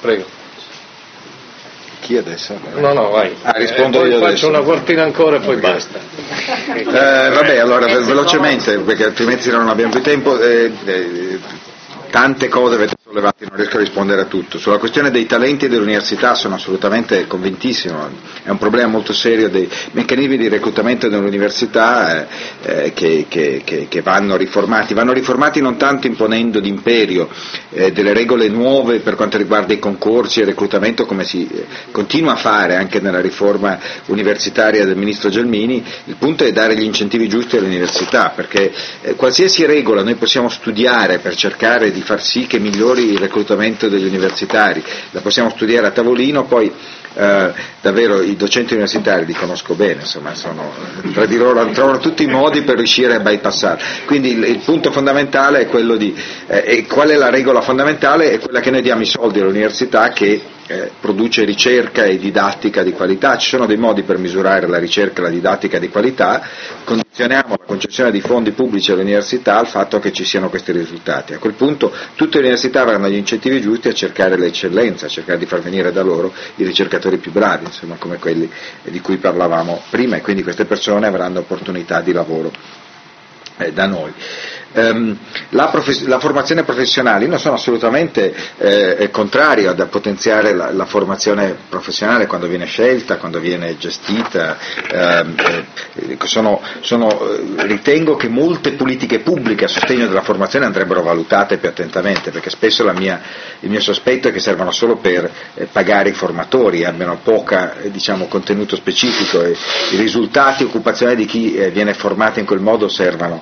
Prego. Chi adesso? No, vai. Rispondo poi io faccio adesso. una quartina ancora e poi basta. Vabbè, allora velocemente, perché altrimenti non abbiamo più tempo. Tante cose avete sollevato, non riesco a rispondere a tutto. Sulla questione dei talenti dell'università sono assolutamente convintissimo, è un problema molto serio dei meccanismi di reclutamento dell'università che vanno riformati non tanto imponendo d'imperio delle regole nuove per quanto riguarda i concorsi e il reclutamento, come si continua a fare anche nella riforma universitaria del ministro Gelmini. Il punto è dare gli incentivi giusti all'università, perché qualsiasi regola noi possiamo studiare per cercare di far sì che migliori il reclutamento degli universitari, la possiamo studiare a tavolino, poi davvero i docenti universitari li conosco bene, insomma, tra di loro trovano tutti i modi per riuscire a bypassare. Quindi il punto fondamentale è quello di qual è la regola fondamentale? È quella che noi diamo i soldi all'università che produce ricerca e didattica di qualità. Ci sono dei modi per misurare la ricerca e la didattica di qualità, condizioniamo la concessione di fondi pubblici all'università al fatto che ci siano questi risultati. A quel punto tutte le università avranno gli incentivi giusti a cercare l'eccellenza, a cercare di far venire da loro i ricercatori più bravi, insomma, come quelli di cui parlavamo prima, e quindi queste persone avranno opportunità di lavoro da noi. La formazione professionale, io non sono assolutamente contrario ad potenziare la formazione professionale quando viene scelta, quando viene gestita. Ritengo che molte politiche pubbliche a sostegno della formazione andrebbero valutate più attentamente, perché spesso il mio sospetto è che servano solo per pagare i formatori, abbiano poca contenuto specifico, e i risultati occupazionali di chi viene formato in quel modo servano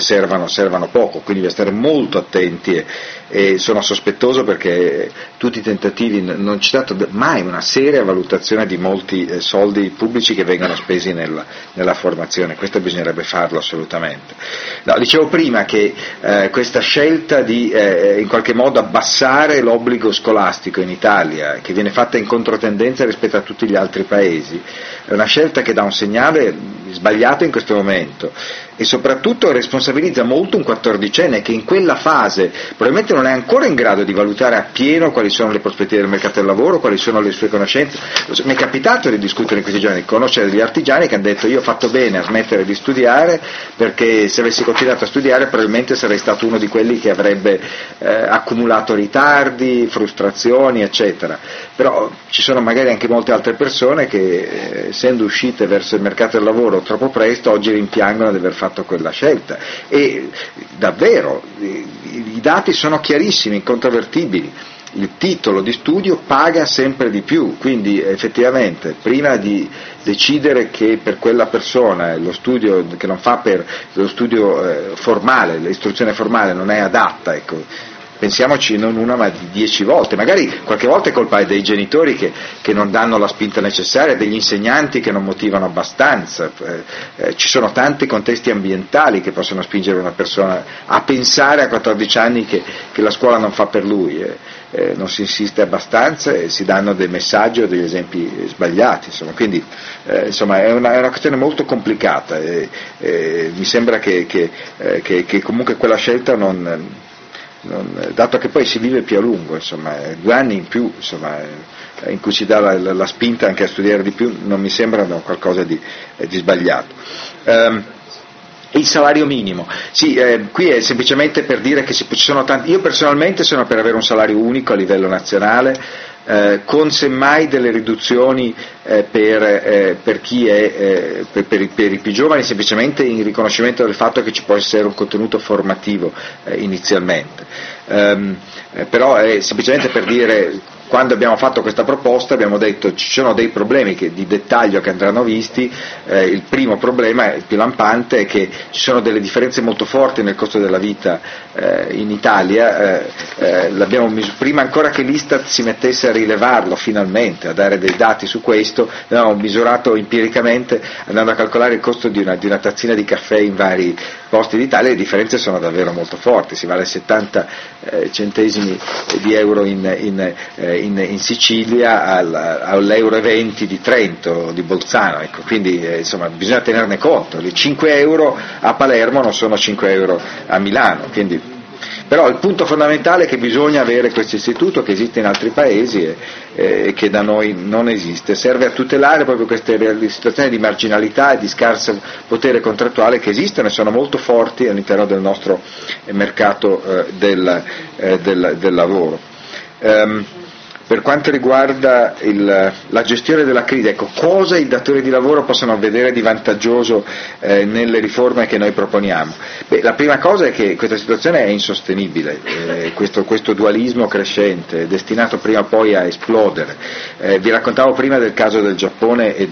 poco, quindi bisogna stare molto attenti e sono sospettoso perché tutti i tentativi, non c'è stata mai una seria valutazione di molti soldi pubblici che vengono spesi nella formazione, questo bisognerebbe farlo assolutamente. No, dicevo prima che questa scelta di in qualche modo abbassare l'obbligo scolastico in Italia, che viene fatta in controtendenza rispetto a tutti gli altri paesi, è una scelta che dà un segnale sbagliato in questo momento e soprattutto responsabilizza molto un 14enne che in quella fase probabilmente non è ancora in grado di valutare appieno quali sono le prospettive del mercato del lavoro, quali sono le sue conoscenze. Mi è capitato di discutere in questi giorni, di conoscere degli artigiani che hanno detto: io ho fatto bene a smettere di studiare, perché se avessi continuato a studiare probabilmente sarei stato uno di quelli che avrebbe accumulato ritardi, frustrazioni, eccetera. Però ci sono magari anche molte altre persone che essendo uscite verso il mercato del lavoro troppo presto oggi rimpiangono di aver fatto quella scelta, e davvero i dati sono chiarissimi, incontrovertibili. Il titolo di studio paga sempre di più, quindi effettivamente prima di decidere che per quella persona lo studio che non fa per lo studio formale, l'istruzione formale non è adatta, ecco, pensiamoci non una ma 10 volte, magari qualche volta è colpa dei genitori che non danno la spinta necessaria, degli insegnanti che non motivano abbastanza, ci sono tanti contesti ambientali che possono spingere una persona a pensare a 14 anni che la scuola non fa per lui, non si insiste abbastanza e si danno dei messaggi o degli esempi sbagliati, insomma. Quindi insomma è una questione molto complicata e mi sembra che comunque quella scelta dato che poi si vive più a lungo, insomma, 2 anni in più, insomma, in cui si dà la spinta anche a studiare di più, non mi sembrano qualcosa di sbagliato. Il salario minimo, sì, qui è semplicemente per dire che ci sono tanti. Io personalmente sono per avere un salario unico a livello nazionale, con semmai delle riduzioni per chi è per i più giovani, semplicemente in riconoscimento del fatto che ci può essere un contenuto formativo inizialmente, però è semplicemente per dire. Quando abbiamo fatto questa proposta abbiamo detto ci sono dei problemi di dettaglio che andranno visti. Il primo problema, il più lampante, è che ci sono delle differenze molto forti nel costo della vita in Italia. Prima ancora che l'Istat si mettesse a rilevarlo finalmente, a dare dei dati su questo, abbiamo misurato empiricamente andando a calcolare il costo di una tazzina di caffè in vari posti d'Italia. Le differenze sono davvero molto forti, si va dai 70 centesimi di euro in Sicilia all'euro 20 di Trento, di Bolzano, ecco. Quindi insomma bisogna tenerne conto, i 5 euro a Palermo non sono 5 euro a Milano, quindi Però il punto fondamentale è che bisogna avere questo istituto che esiste in altri paesi e che da noi non esiste, serve a tutelare proprio queste situazioni di marginalità e di scarso potere contrattuale che esistono e sono molto forti all'interno del nostro mercato del lavoro. Per quanto riguarda la gestione della crisi, ecco, cosa i datori di lavoro possono vedere di vantaggioso nelle riforme che noi proponiamo? La prima cosa è che questa situazione è insostenibile, questo dualismo crescente è destinato prima o poi a esplodere. Vi raccontavo prima del caso del Giappone e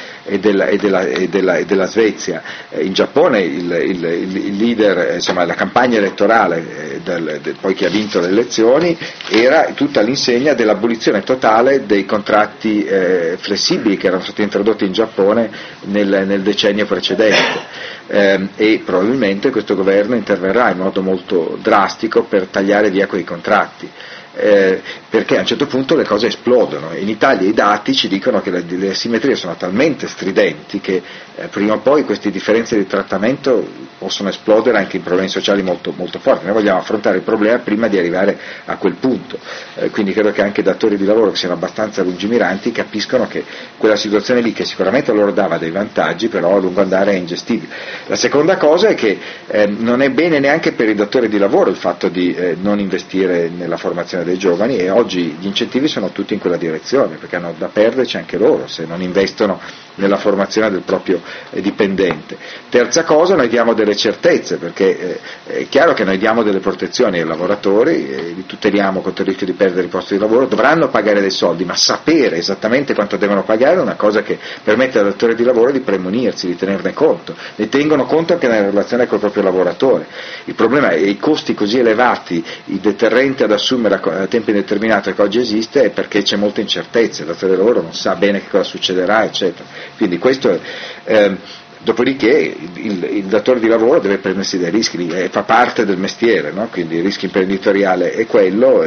della Svezia. In Giappone il leader, insomma, la campagna elettorale poi che ha vinto le elezioni era tutta all'insegna dell'abolizione totale dei contratti flessibili che erano stati introdotti in Giappone nel decennio precedente. E probabilmente questo governo interverrà in modo molto drastico per tagliare via quei contratti. Perché a un certo punto le cose esplodono. In Italia i dati ci dicono che le asimmetrie sono talmente stridenti che prima o poi queste differenze di trattamento possono esplodere anche in problemi sociali molto, molto forti. Noi vogliamo affrontare il problema prima di arrivare a quel punto, quindi credo che anche i datori di lavoro che siano abbastanza lungimiranti capiscono che quella situazione lì, che sicuramente a loro dava dei vantaggi, però a lungo andare è ingestibile. La seconda cosa è che non è bene neanche per i datori di lavoro il fatto di non investire nella formazione dei giovani, e oggi gli incentivi sono tutti in quella direzione, perché hanno da perderci anche loro se non investono nella formazione del proprio dipendente. Terza cosa, noi diamo delle certezze, perché è chiaro che noi diamo delle protezioni ai lavoratori, li tuteliamo contro il rischio di perdere il posto di lavoro, dovranno pagare dei soldi, ma sapere esattamente quanto devono pagare è una cosa che permette al datore di lavoro di premunirsi, di tenerne conto, ne tengono conto anche nella relazione col proprio lavoratore. Il problema è i costi così elevati, il deterrente ad assumere a tempo indeterminato che oggi esiste è perché c'è molta incertezza, il datore di lavoro non sa bene che cosa succederà, eccetera. Quindi questo dopodiché il datore di lavoro deve prendersi dei rischi, fa parte del mestiere, no? Quindi il rischio imprenditoriale è quello,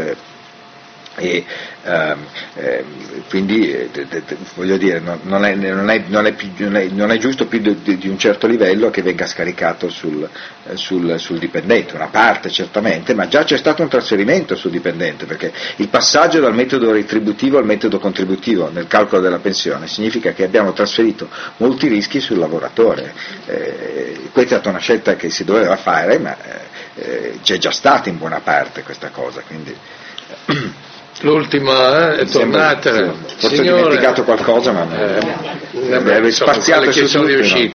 quindi voglio dire, non è giusto più di un certo livello che venga scaricato sul dipendente, una parte certamente, ma già c'è stato un trasferimento sul dipendente, perché il passaggio dal metodo retributivo al metodo contributivo nel calcolo della pensione significa che abbiamo trasferito molti rischi sul lavoratore. Questa è stata una scelta che si doveva fare, ma c'è già stata in buona parte questa cosa, quindi l'ultima è tornata. Forse ho dimenticato qualcosa, ma avevo spaziato su tutti.